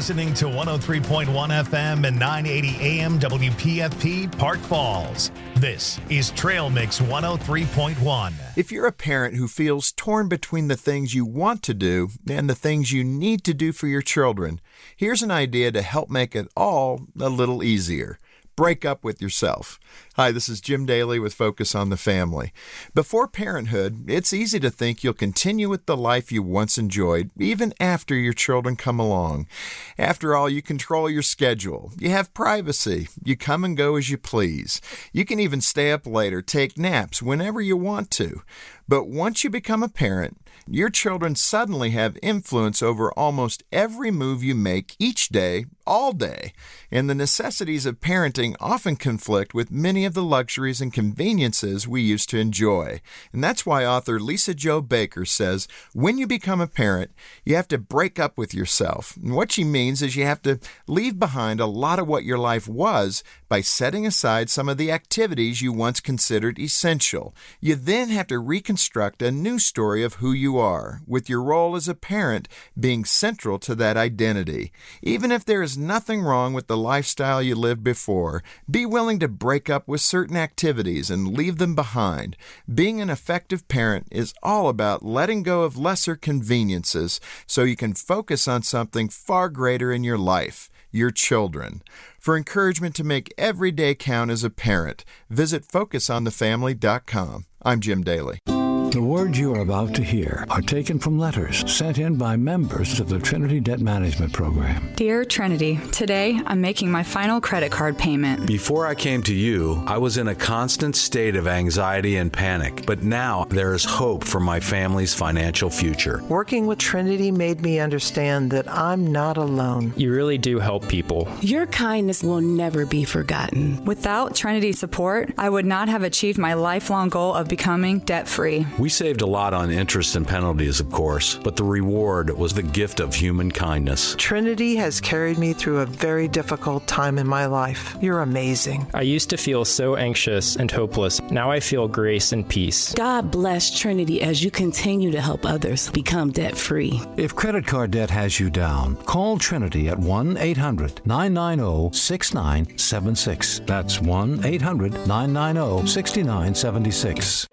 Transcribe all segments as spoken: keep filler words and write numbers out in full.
listening to one oh three point one F M and nine eighty A M W P F P Park Falls. This is Trail Mix one oh three point one. If you're a parent who feels torn between the things you want to do and the things you need to do for your children, here's an idea to help make it all a little easier. Break up with yourself. Hi, this is Jim Daly with Focus on the Family. Before parenthood, it's easy to think you'll continue with the life you once enjoyed, even after your children come along. After all, you control your schedule. You have privacy. You come and go as you please. You can even stay up late or take naps whenever you want to. But once you become a parent, your children suddenly have influence over almost every move you make each day, all day. And the necessities of parenting often conflict with many of the luxuries and conveniences we used to enjoy. And that's why author Lisa Jo Baker says, when you become a parent, you have to break up with yourself. And what she means is you have to leave behind a lot of what your life was by setting aside some of the activities you once considered essential. You then have to reconstruct a new story of who you are, with your role as a parent being central to that identity. Even if there is nothing wrong with the lifestyle you lived before, be willing to break up with certain activities and leave them behind. Being an effective parent is all about letting go of lesser conveniences so you can focus on something far greater in your life, your children. For encouragement to make every day count as a parent, visit focus on the family dot com. I'm Jim Daly. The words you are about to hear are taken from letters sent in by members of the Trinity Debt Management Program. Dear Trinity, today I'm making my final credit card payment. Before I came to you, I was in a constant state of anxiety and panic, but now there is hope for my family's financial future. Working with Trinity made me understand that I'm not alone. You really do help people. Your kindness will never be forgotten. Without Trinity's support, I would not have achieved my lifelong goal of becoming debt-free. We saved a lot on interest and penalties, of course, but the reward was the gift of human kindness. Trinity has carried me through a very difficult time in my life. You're amazing. I used to feel so anxious and hopeless. Now I feel grace and peace. God bless Trinity as you continue to help others become debt-free. If credit card debt has you down, call Trinity at one eight hundred nine nine zero six nine seven six. That's one eight hundred nine nine zero six nine seven six.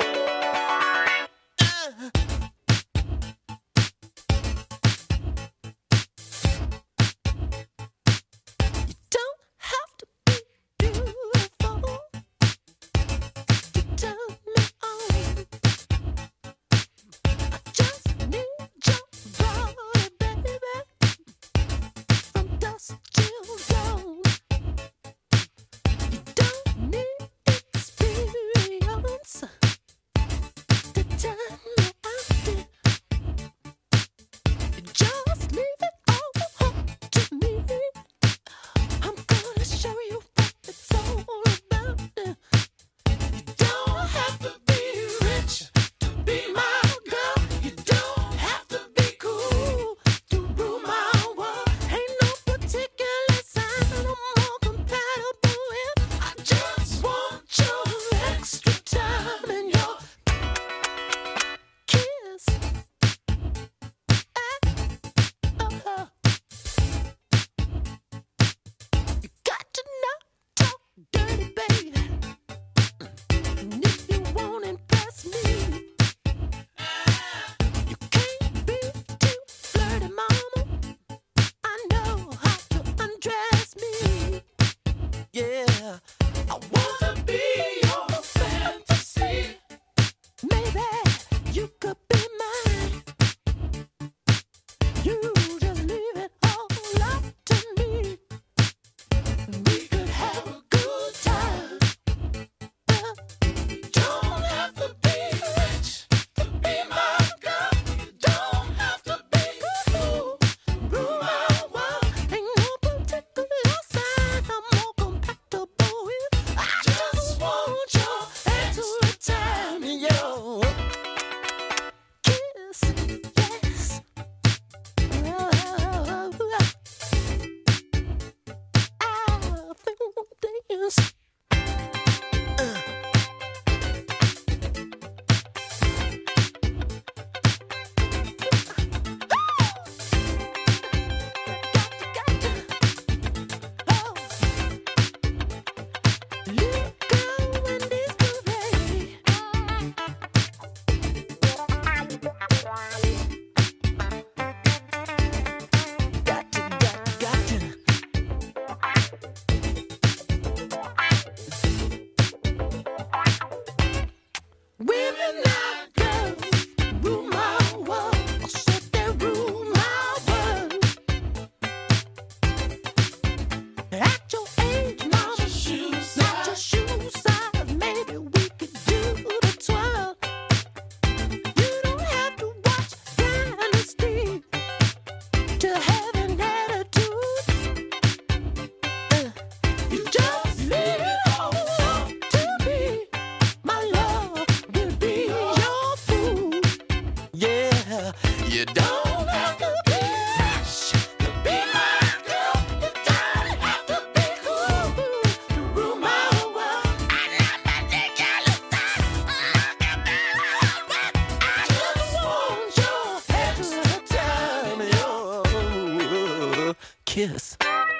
kiss.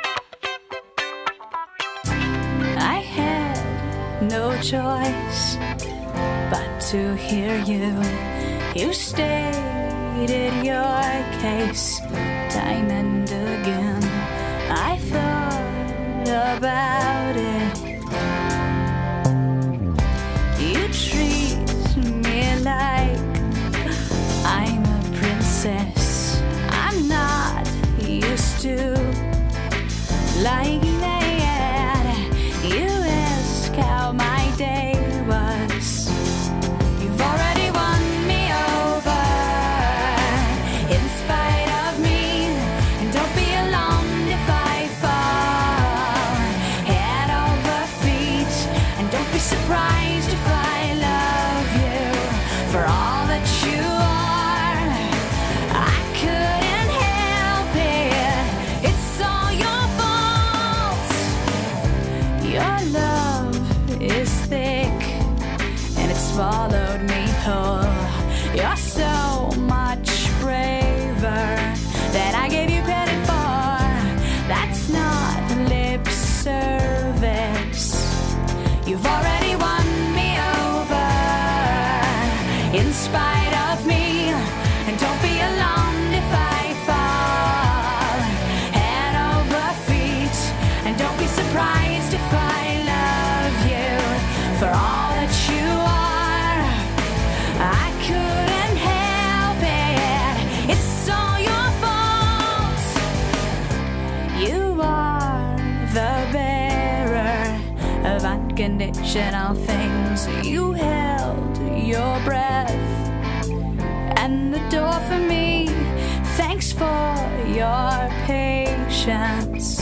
I had no choice but to hear you. You stated your case time and again. I thought about it. You treat me like I'm a princess. I'm not used to like that. You ask how my day was. You've already won me over in spite of me. And don't be alarmed if I fall head over feet. And don't be surprised if I love you for all that you are. I couldn't help it. It's all your fault. Your love is thick and it swallowed me whole. You're so much braver than I gave you credit for. That's not lip service. You've already won me over in spite of me. And don't be alarmed if I fall head over feet. And don't be surprised if I love you for all that you are. I couldn't help it. It's all your fault. You are the bearer of unconditional things. You held your breath and the door for me. Thanks for your patience.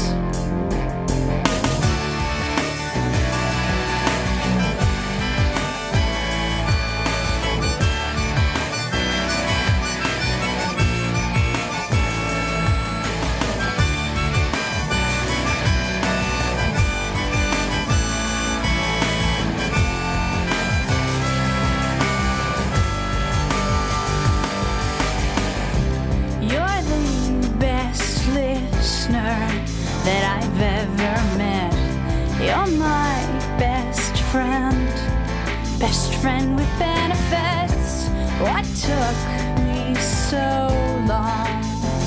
You're the best listener that I've ever met. You're my best friend, best friend with benefits. What took me so long?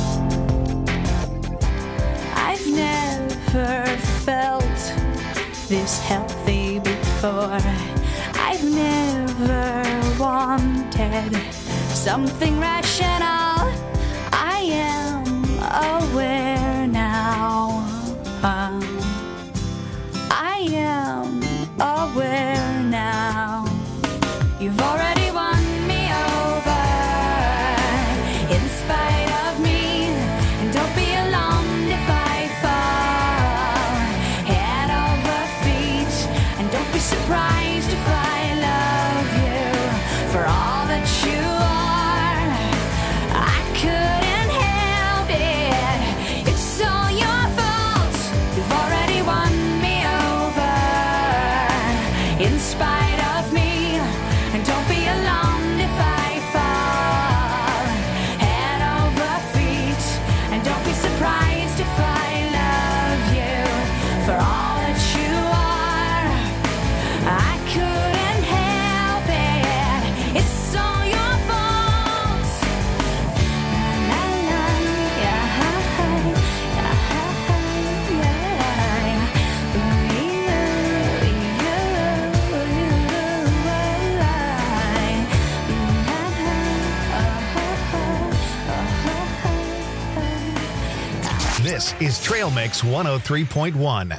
I've never felt this healthy before. I've never wanted something rational. I am aware now. Um, I am aware now. You've already won me over in spite of me. And don't be alarmed if I fall head over feet. And don't be surprised if I love you for all that you are. I couldn't help it. It's all your fault. You've already won me over in spite of me. And don't be alarmed if I fall head over feet. And don't be surprised if I love you for all that you are. I couldn't help it. It's all your fault. La, la, yeah, This is Trail Mix one oh three point one.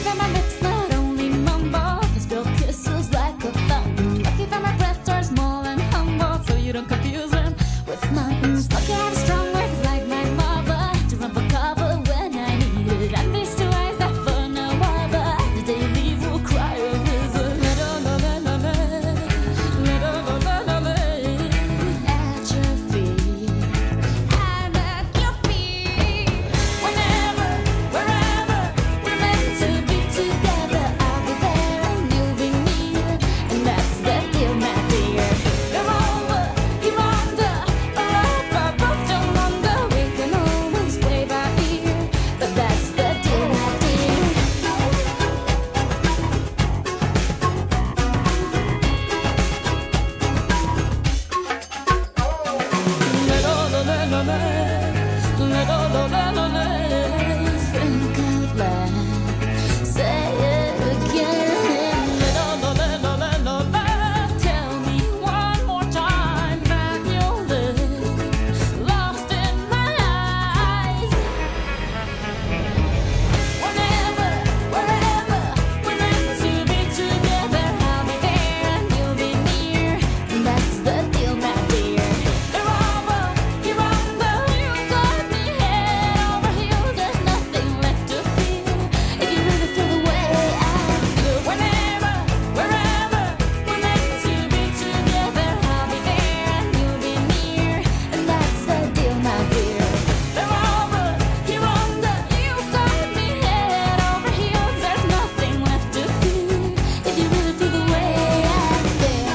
that my lips not only mumble, they spill kisses like a fountain. Lucky that my breasts are small and humble, so you don't confuse them with mountains. Lucky I have strong words like my mother to run for cover when I need it. And these two eyes that for no other, the day you leave will cry a river. At your feet, I'm at your feet. Whenever, wherever we're meant to be together, I'll be there and you'll be near, and that's the deal, my dear. You're over, you're under, forever, both don't wonder. We can always play by ear, but that's the deal, my dear. Think out loud, say it again. Tell me one more time that you'll live lost in my eyes. Whenever, wherever we're meant to be together, I'll be there and you'll be near, and that's the deal, my dear. You're over, you're under, you got me head over heels. There's nothing left to feel if you really feel the way I feel. Whenever, wherever we're meant to be together, I'll be there and you'll be near, and that's the deal, my dear. You're over, you're under, you got me head over heels. There's nothing left to feel if you really feel the way I feel.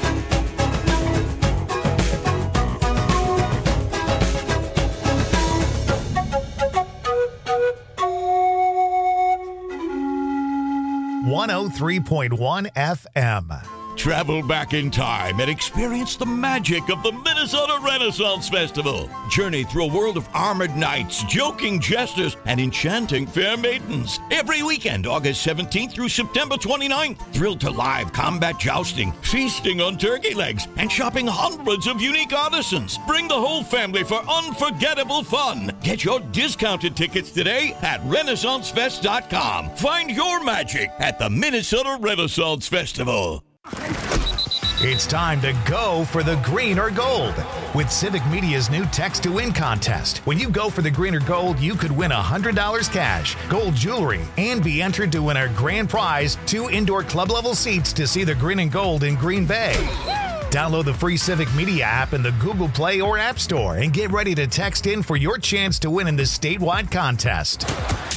one oh three point one F M. Travel back in time and experience the magic of the Minnesota Renaissance Festival. Journey through a world of armored knights, joking jesters, and enchanting fair maidens. Every weekend, August seventeenth through September twenty-ninth. Thrilled to live combat jousting, feasting on turkey legs, and shopping hundreds of unique artisans. Bring the whole family for unforgettable fun. Get your discounted tickets today at Renaissance Fest dot com. Find your magic at the Minnesota Renaissance Festival. It's time to go for the green or gold with Civic Media's new Text to Win contest. When you go for the green or gold, you could win one hundred dollars cash, gold jewelry, and be entered to win our grand prize, two indoor club-level seats to see the green and gold in Green Bay. Download the free Civic Media app in the Google Play or App Store and get ready to text in for your chance to win in this statewide contest.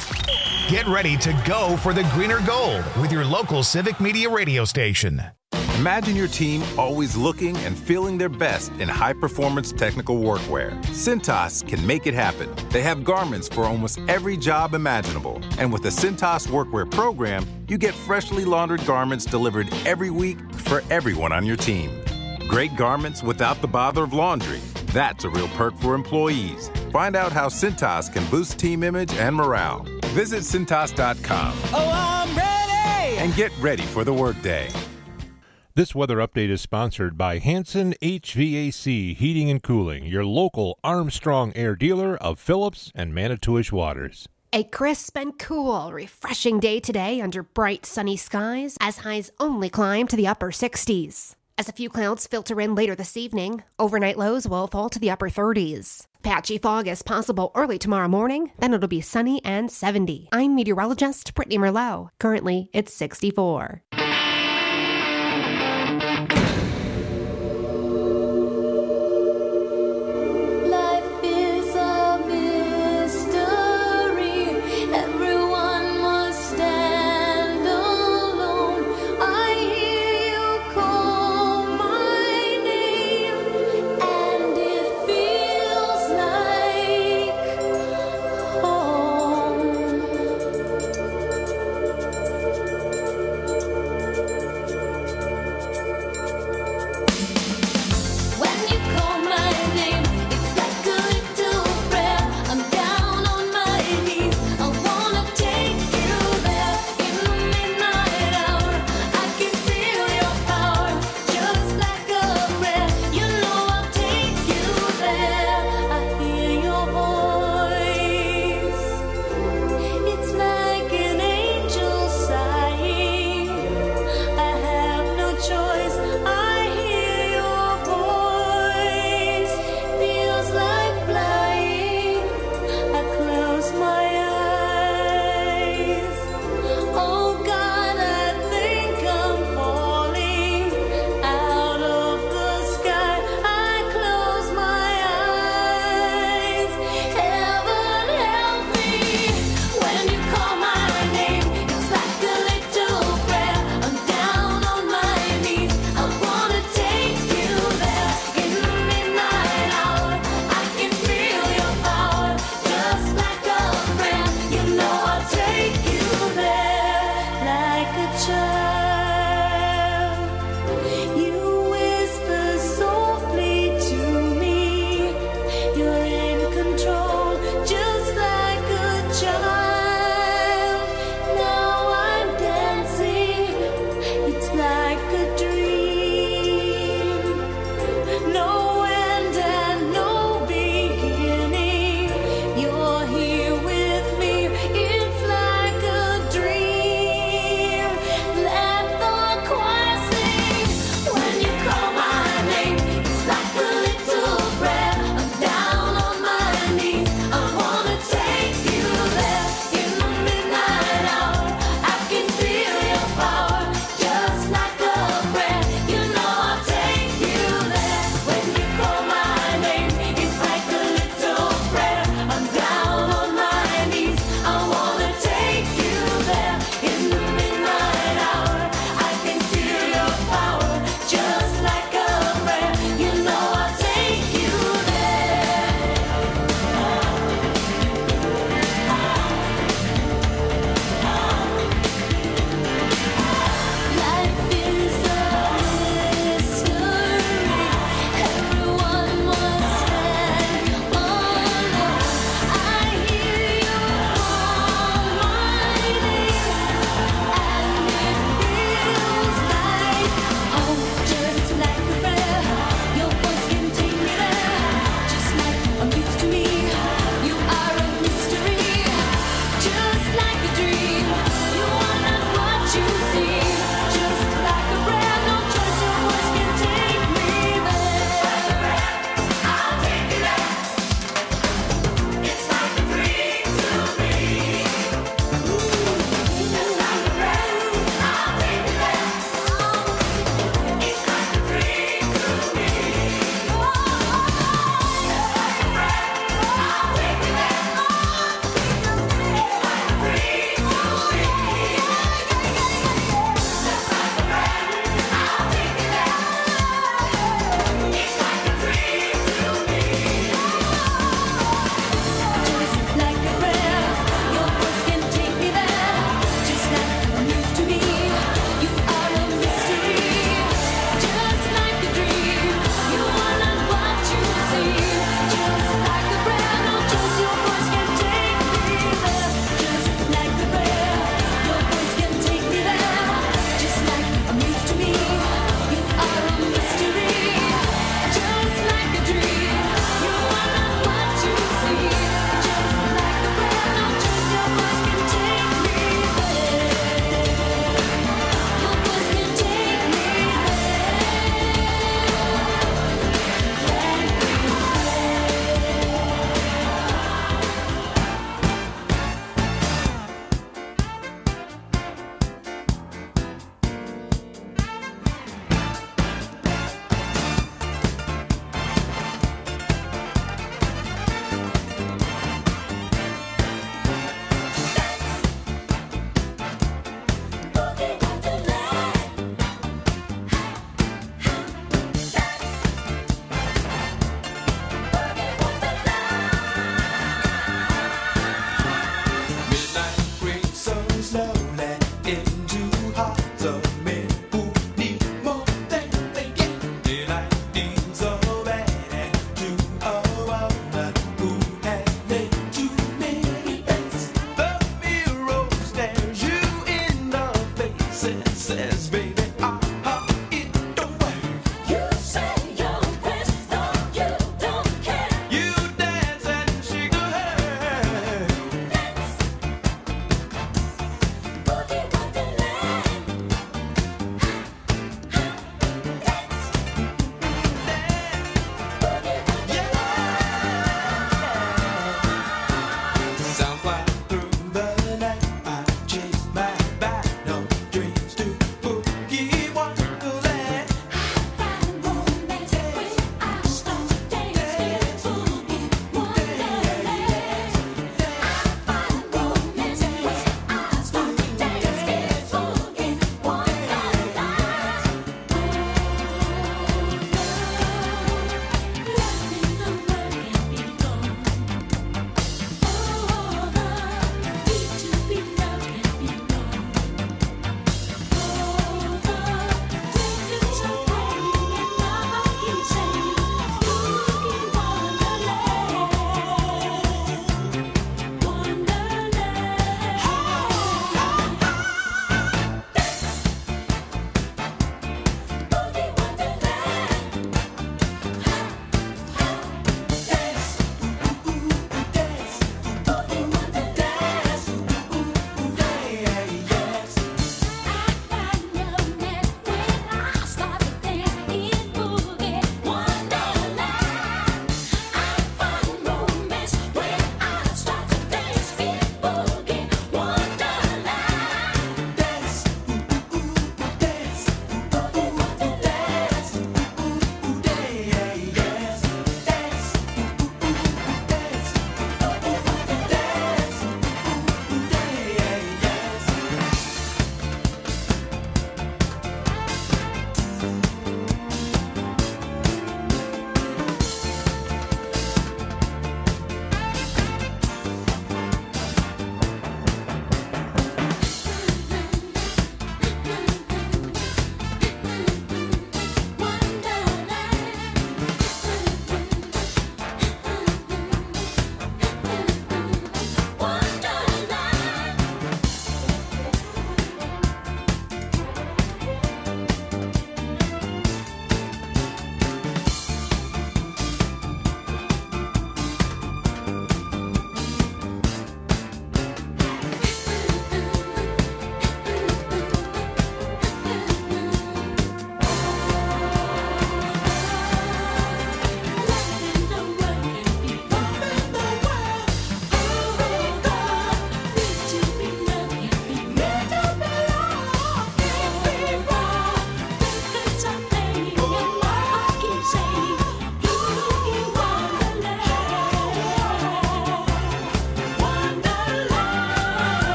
Get ready to go for the green or gold with your local Civic Media radio station. Imagine your team always looking and feeling their best in high-performance technical workwear. Cintas can make it happen. They have garments for almost every job imaginable. And with the Cintas Workwear program, you get freshly laundered garments delivered every week for everyone on your team. Great garments without the bother of laundry. That's a real perk for employees. Find out how Cintas can boost team image and morale. Visit Cintas dot com. Oh, I'm ready! And get ready for the workday. This weather update is sponsored by Hanson H V A C Heating and Cooling, your local Armstrong Air dealer of Phillips and Manitowish Waters. A crisp and cool, refreshing day today under bright sunny skies as highs only climb to the upper sixties. As a few clouds filter in later this evening, overnight lows will fall to the upper thirties. Patchy fog is possible early tomorrow morning, then it'll be sunny and seventy. I'm meteorologist Brittany Merlot. Currently, it's sixty-four.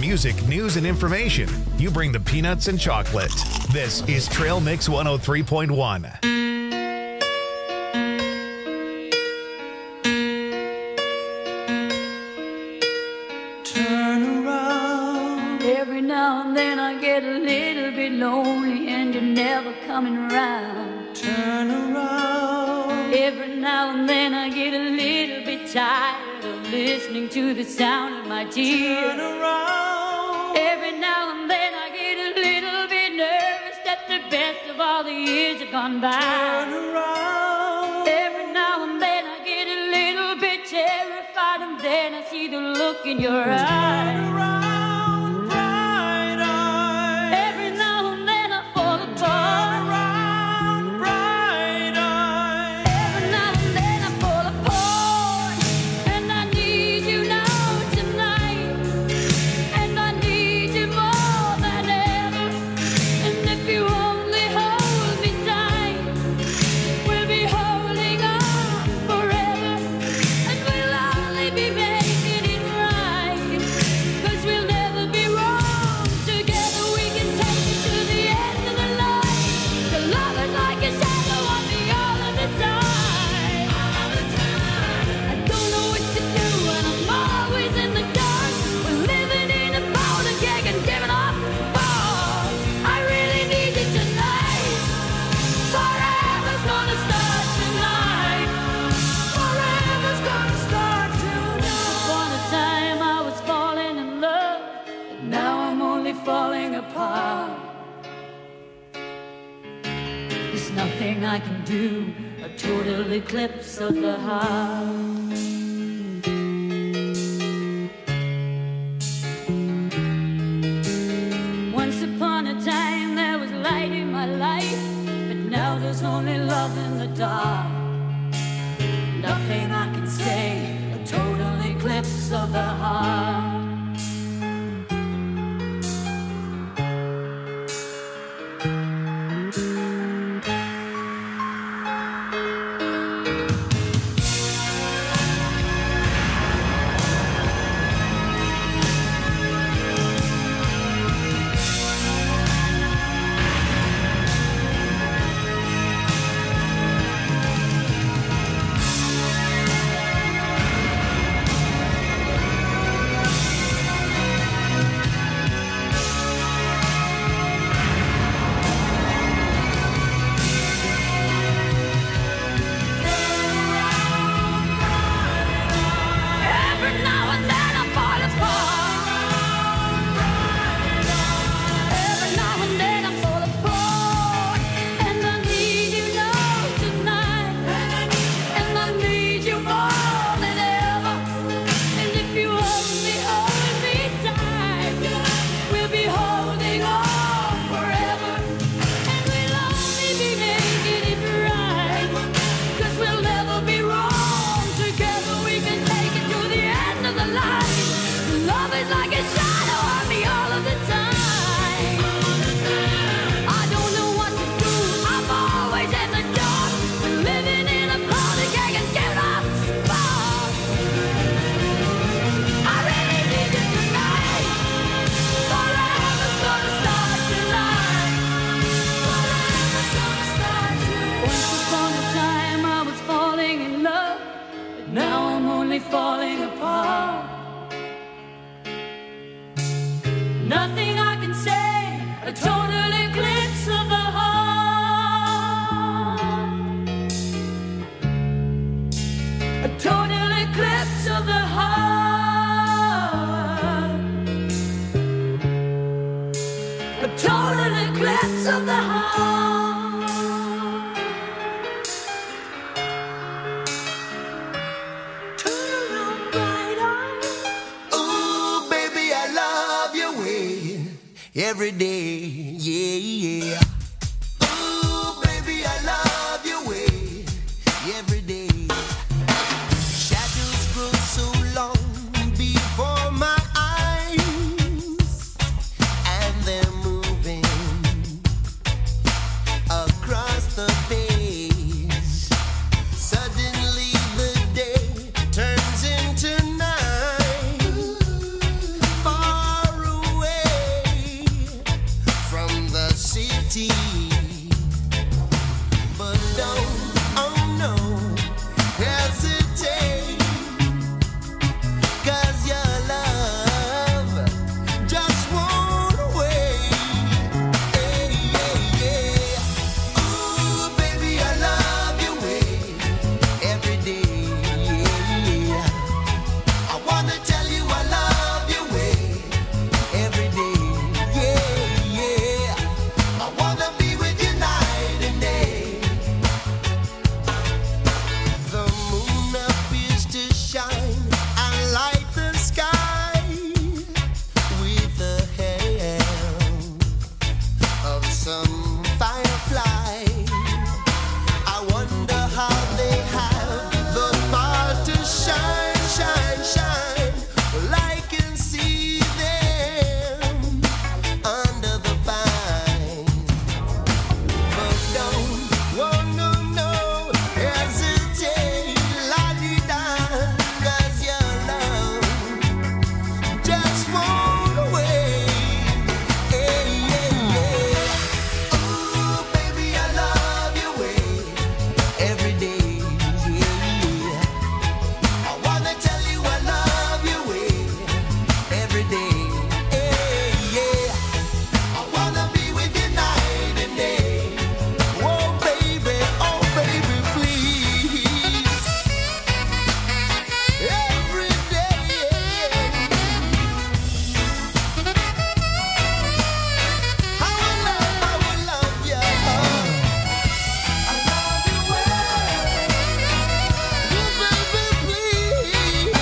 music, news, and information. You bring the peanuts and chocolate. This is Trail Mix one oh three point one. Turn around. Every now and then I get a little bit lonely and you're never coming around. Turn around. Every now and then I get a little bit tired of listening to the sound of my tears. Turn around. Every now and then I get a little bit nervous that the best of all the years have gone by. Turn around. Every now and then I get a little bit terrified and then I see the look in your eyes. Turn around, bright eyes. Every now and then I fall apart. Turn around, bright eyes. Every now and then I fall apart. And I need you now tonight. And I need you more than ever. And if you only hold me tight, we'll be holding on forever. And we'll only be making it right. 'Cause we'll never be wrong. Together we can take it to the end of the line. The love is like a shadow on me all of the time. All the time. I don't know what to do and I'm always in the dark. We're living in a powder keg and giving off balls. I really need you tonight. Forever's gonna start tonight. Forever's gonna start tonight. Upon a time I was falling in love, but now I'm only falling apart. There's nothing I can do, a total eclipse of the heart. Once upon a time there was light in my life, but now there's only love in the dark. Nothing I can say, a total eclipse of the heart. Every now and then I fall apart. Every now and then I fall apart. And I need you now tonight. And I need you more than ever. And if you only hold me tight, we'll be holding on forever. And we'll only be making it right. 'Cause we'll never be wrong. Together we can take it to the end of the line. Love is like a shadow on me all of the time. I don't know what to do, I'm always in the dark. We're living in a powder keg and giving off sparks. I really need you tonight. Forever's gonna start tonight. Forever's gonna start tonight. Once upon a time I was falling in love, but now I'm only falling apart. Nothing I can say, a total eclipse of the heart. A total eclipse of the heart. A total eclipse of the heart. Turn around, bright eyes. Ooh, baby, I love your way every day, yeah, yeah. Ooh, baby, I love your way every day. Shadows grow so long before my eyes, and they're moving across the page. Suddenly the day turns into night. Far away pity. But don't, oh no, hesitate. 'Cause your love just won't wait. Hey, yeah, yeah. Ooh, baby, I love your way every day. Yeah. I wanna tell you I love your way every day. Yeah, yeah. I wanna be with you night and day. The moon appears to shine and light the sky with the help of some firefly. I wonder how they have the power to shine, shine, shine. Well, I can see them under the pine. But don't, oh no, no, hesitate, la-di-da, 'cause your love just won't wait. Hey, yeah, yeah. Ooh, baby, I love your way every day. Yeah, yeah. I wanna tell you I love your way every day. Hey, yeah. I wanna be with you night and day. Oh, baby, oh, baby, please. Every day. I will love, I will love you. I love you well. Oh, baby, please.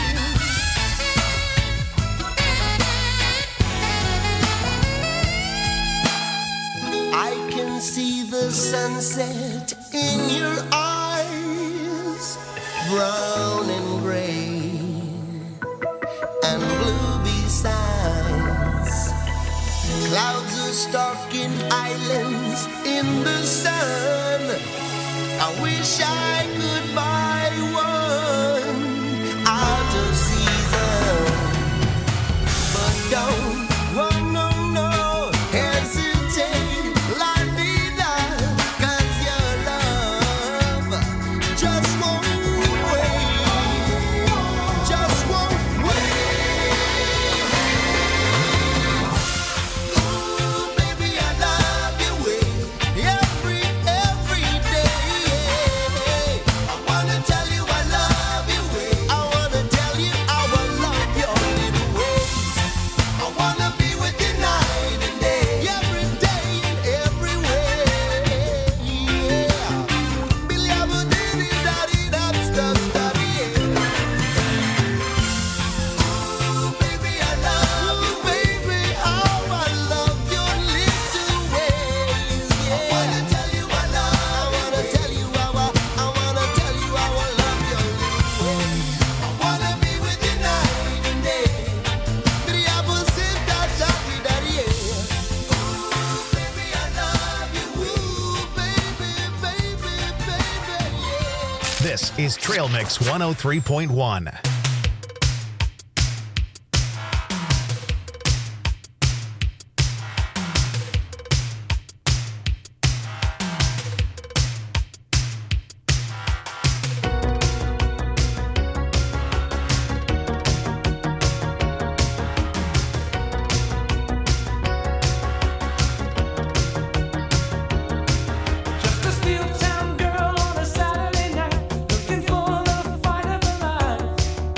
I can see the sunset in your eyes, brown and gray and blue besides. Clouds are stalking islands in the sun. I wish I could buy one out of season. But don't, oh no, no, hesitate, la-di-da, 'cause your love just won't wait, just won't wait. Ooh, baby, I love your way every, every day. I wanna tell you I love your way. I wanna tell you I will love your little ways. I wanna be with you night and day, every day and everywhere. Yeah. Billy, I will diddy daddy that stuff daddy. Ooh, baby, I love you, baby. How I love your little ways. Yeah. I wanna tell you I love. I wanna tell you how I. I wanna tell you how I love your little ways. I wanna be with you night and day. Billy, I will sit that daddy daddy. Ooh, baby, I love you. Ooh, baby, baby, baby, yeah. This is Trail Mix one oh three point one. Just a steel town girl on a Saturday night, looking for the fight of her life.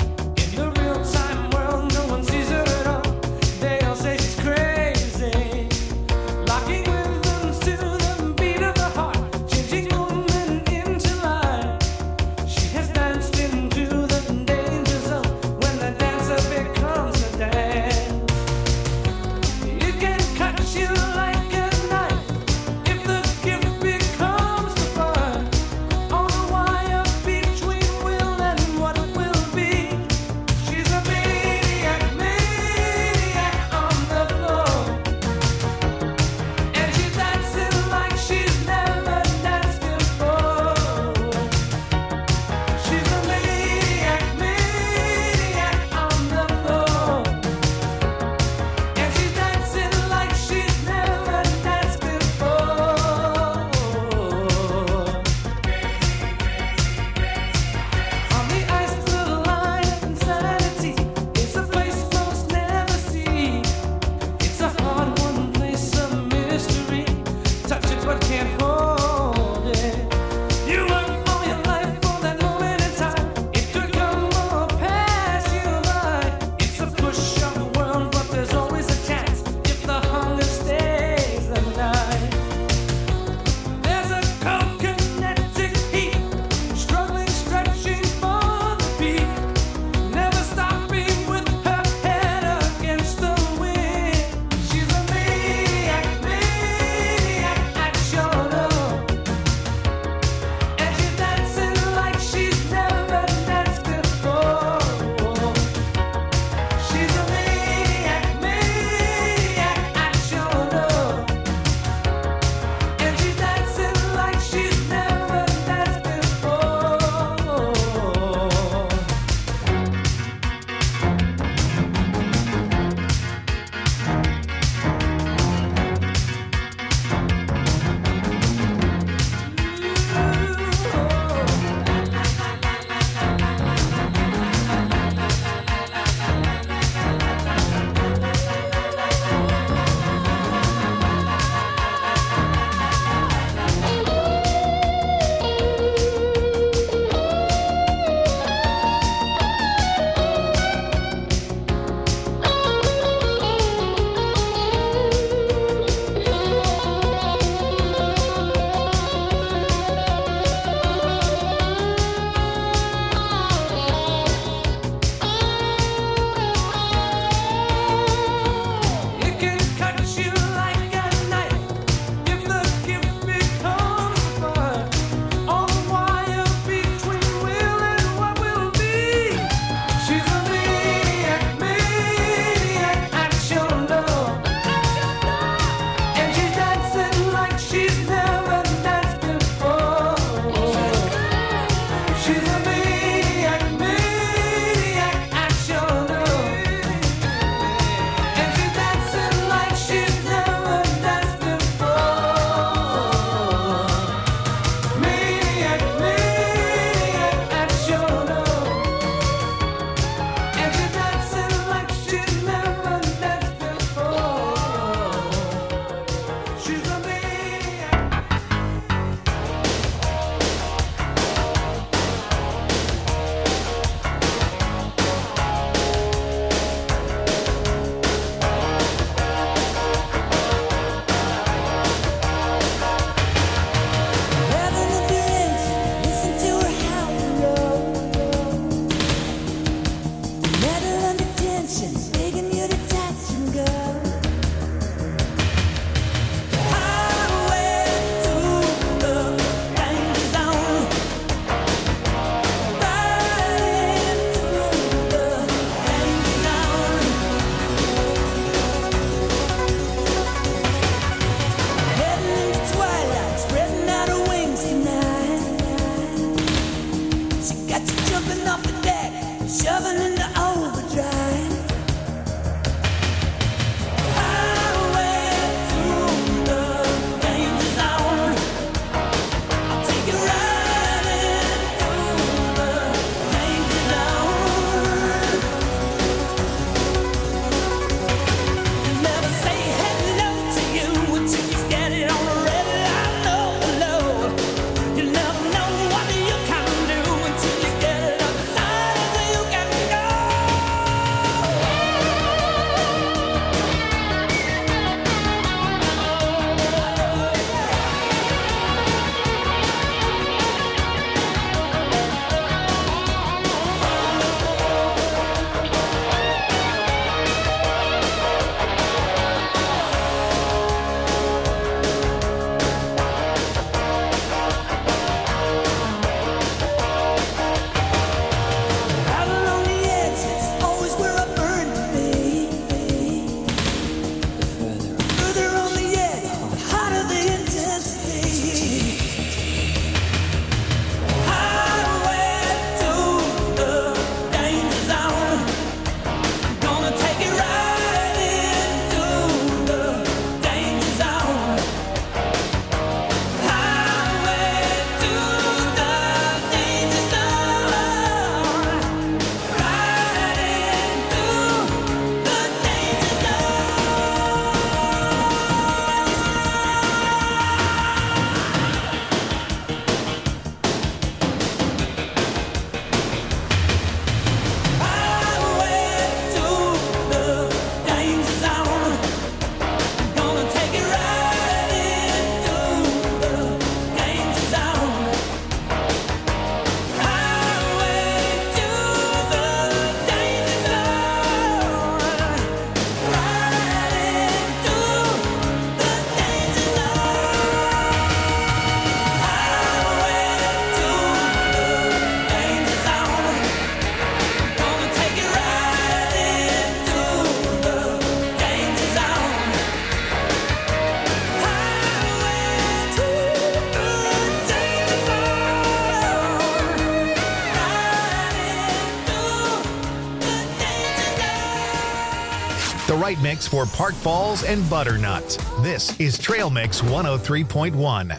right mix for Park Falls and Butternut. This is Trail Mix one oh three point one.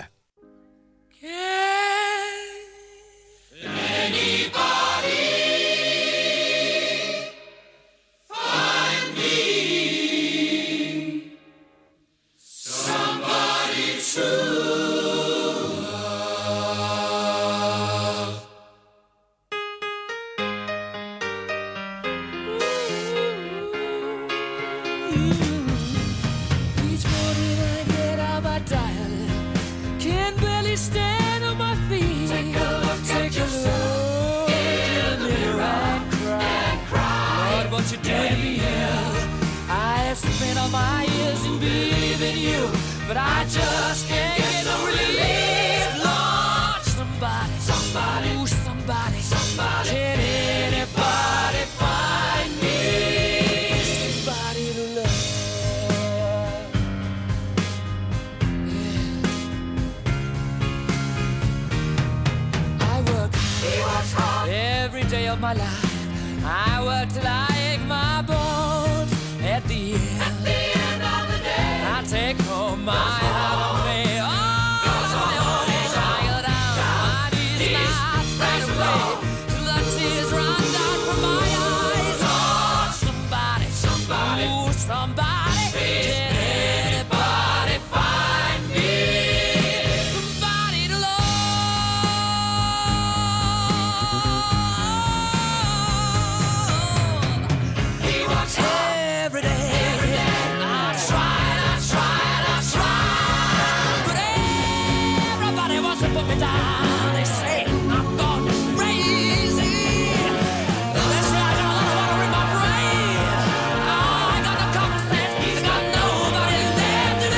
But I just can't get no relief, Lord. Somebody, somebody, ooh, somebody, somebody. Can anybody find me somebody to love? Yeah. I work, he works hard every day of my life. I work till I ache my bones. At the end, at the end of the day, I take home my half pay. Oh, I go down, my knees not straight away till the tears run down from my eyes. Oh, somebody, somebody, ooh, somebody, can anybody find me somebody to love? He works every day. Put me down, they say I'm gone crazy. They say I got a lot of water in my brain. Oh, I got no common sense, I got nobody left to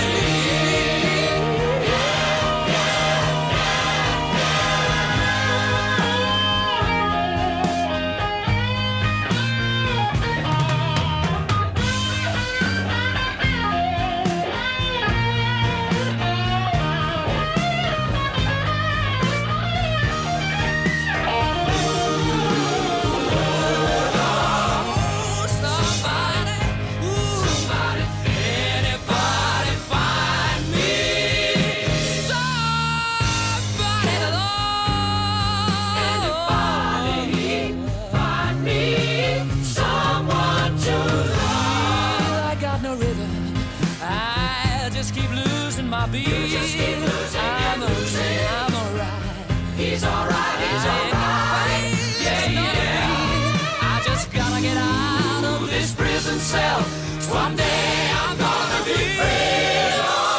my beat. You just keep losing, I'm losing. I'm alright. He's alright, he's alright. Yeah, yeah. I just gotta get out of this prison cell. Someday I'm gonna be free.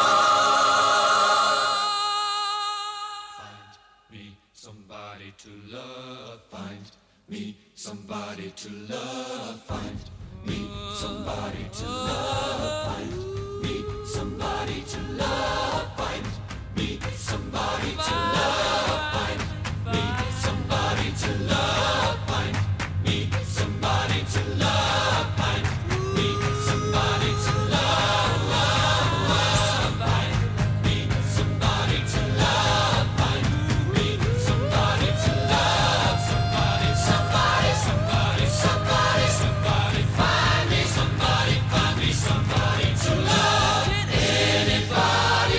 Find me somebody to love. Find me somebody to love. Find me somebody to love. Find me somebody to love. Find me somebody to love. Find me somebody to love. Find me somebody to love. Find me somebody to love. Find me somebody to love. Find me somebody to love. Somebody, somebody, somebody, somebody, somebody. Find me somebody, find me somebody to love. Anybody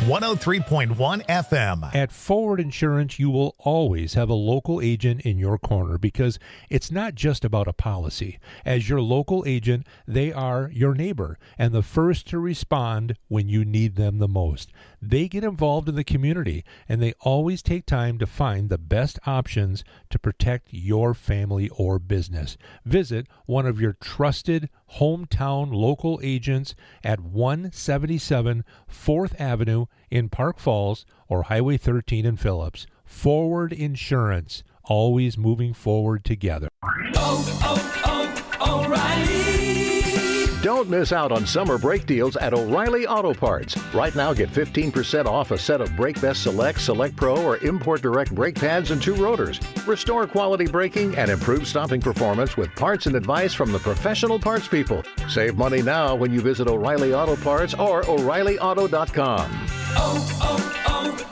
one oh three point one F M. At Forward Insurance, you will always have a local agent in your corner because it's not just about a policy. As your local agent, they are your neighbor and the first to respond when you need them the most. They get involved in the community, and they always take time to find the best options to protect your family or business. Visit one of your trusted hometown local agents at one seventy-seven fourth Avenue in Park Falls or Highway thirteen in Phillips. Forward Insurance, always moving forward together. Oh, oh, O'Reilly. Don't miss out on summer brake deals at O'Reilly Auto Parts. Right now, get fifteen percent off a set of Brake Best Select, Select Pro, or Import Direct brake pads and two rotors. Restore quality braking and improve stopping performance with parts and advice from the professional parts people. Save money now when you visit O'Reilly Auto Parts or O'Reilly Auto dot com. Oh,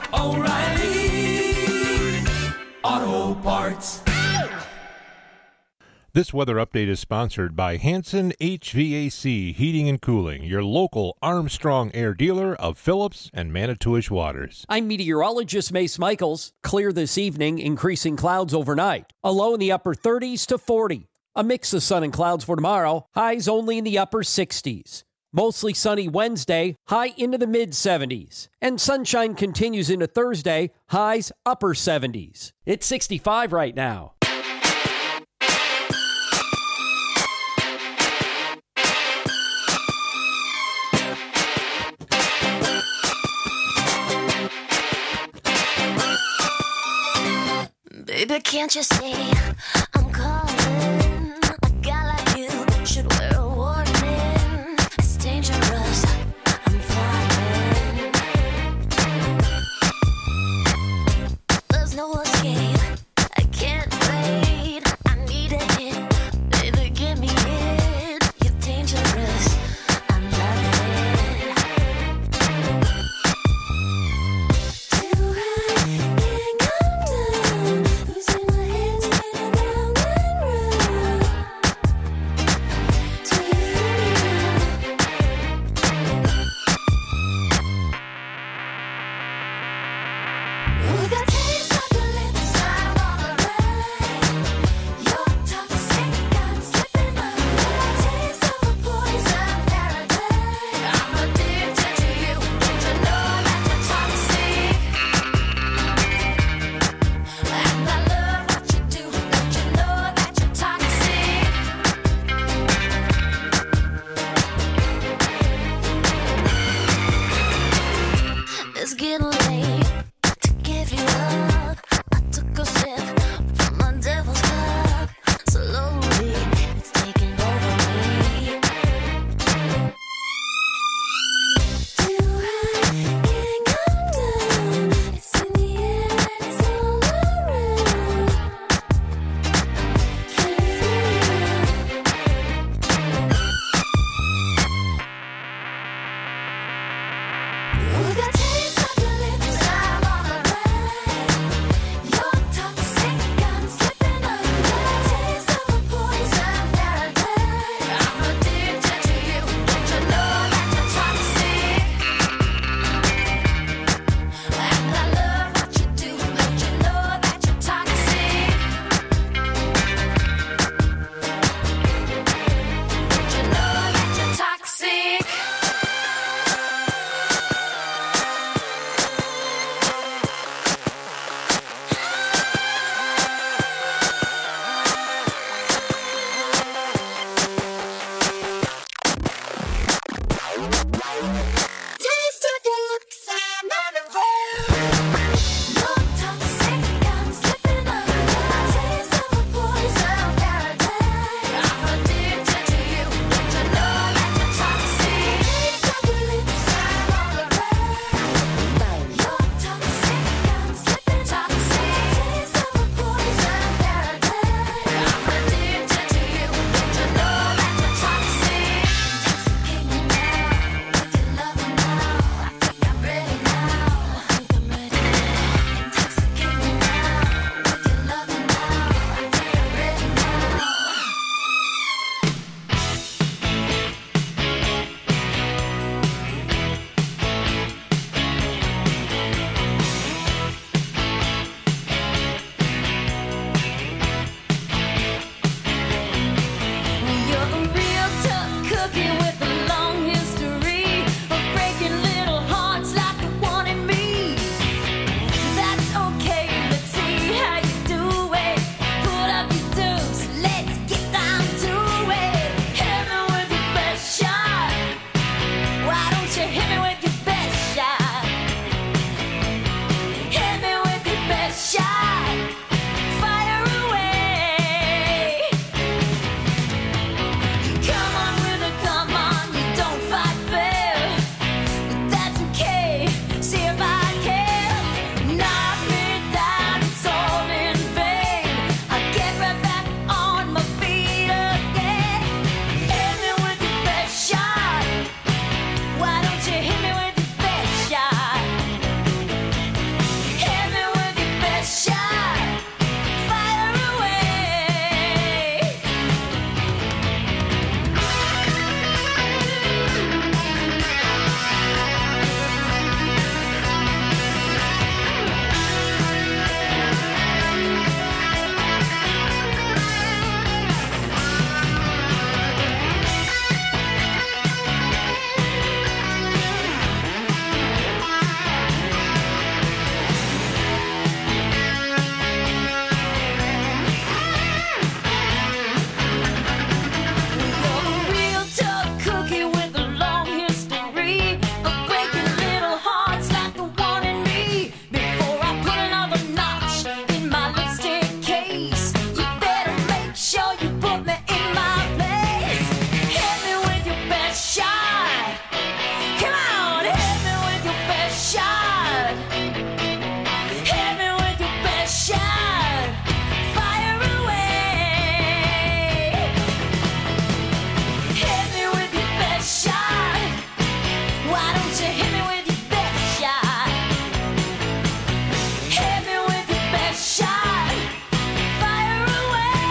oh, oh, O'Reilly Auto Parts. This weather update is sponsored by Hanson H V A C Heating and Cooling, your local Armstrong Air dealer of Phillips and Manitowish Waters. I'm meteorologist Mace Michaels. Clear this evening, increasing clouds overnight. A low in the upper thirties to forty. A mix of sun and clouds for tomorrow. Highs only in the upper sixties. Mostly sunny Wednesday, high into the mid-seventies. And sunshine continues into Thursday, highs upper seventies. It's sixty-five right now. Baby, can't you see I'm calling? A guy like you should wear a warning. It's dangerous, I'm falling. There's no escape, I can't wait. I need a hit, baby, give me it. You're dangerous, I'm loving it. Too high, can't come down. Losing my head, spinning round. cookie with a long history of breaking little hearts like the one in me. That's okay, let's see how you do it. Put up your dukes, let's get down to it. Hit me with your best shot. Why don't you hit me with your best shot? Hit me with your best shot. Fire away. Come on with a come on, you don't fight fair. But that's okay, see if I can. Knock me down, it's all in vain. I get right back on my feet again. Hit me with your best shot. Why don't you hit me with your best shot? Hit me with your best shot. Fire away. A real tough cookie with a long history of breaking little hearts like the one in me. Before I put another notch in my lipstick case, you better make sure you put me in my place. Hit me with your best shot. Come on, hit me with your best shot. Hit me with your best shot. Fire away. Hit me with your best shot. Why don't you hit me with your best shot? Hit me with your best shot. Fire away.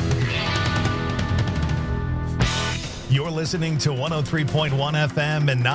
You're listening to one oh three point one F M and